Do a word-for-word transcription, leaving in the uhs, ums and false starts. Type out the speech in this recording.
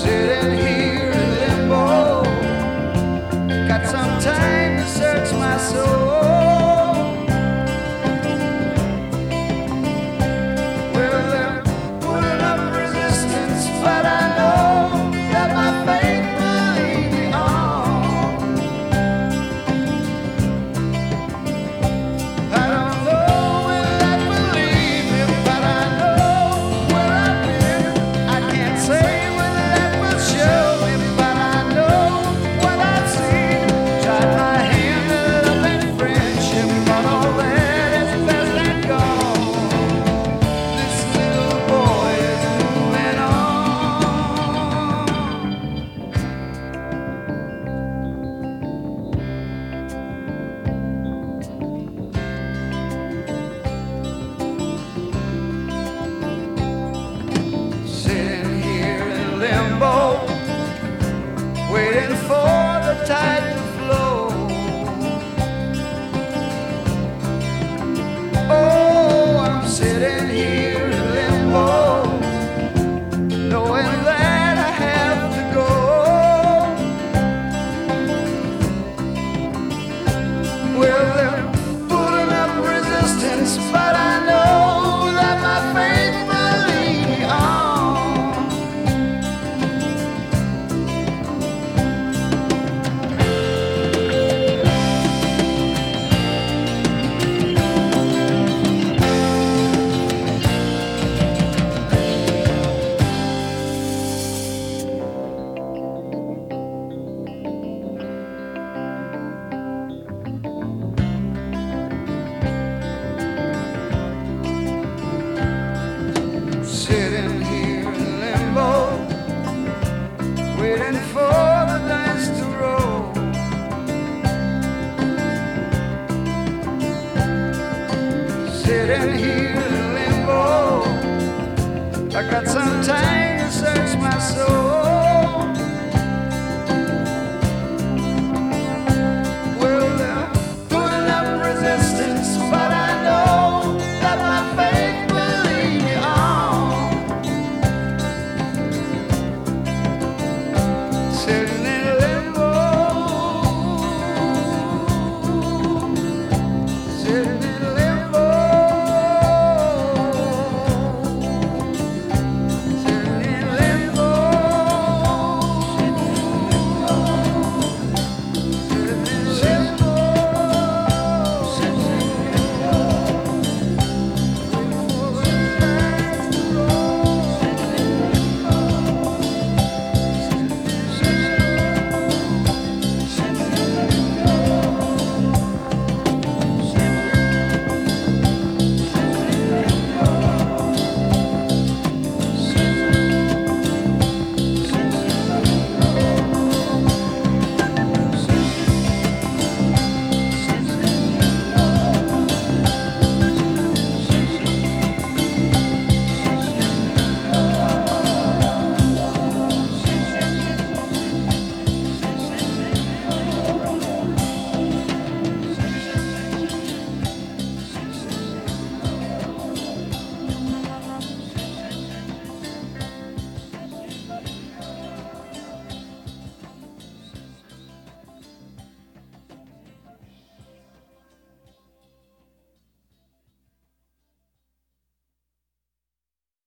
Sitting here in limbo, got some time to search my soul. Well, they're putting up resistance, but I know that my faith will lead me on. I don't know when that will lead me, but I know where I've been. I can't say when that will show me, but I know what I've seen. Tried my hand at love and friendship, but all that is past and gone. This little boy is moving on. Sitting here in limbo, waiting for the tide to flow. Oh, I'm sitting here in limbo, knowing that I have to go. Well, they're putting up resistance, but I know that my faith will lead me on. Sitting here in limbo, waiting for the dice to roll. Sitting here in limbo, I got some time to search my soul. Well, they're putting up resistance, but I know that my faith will lead me on. Sitting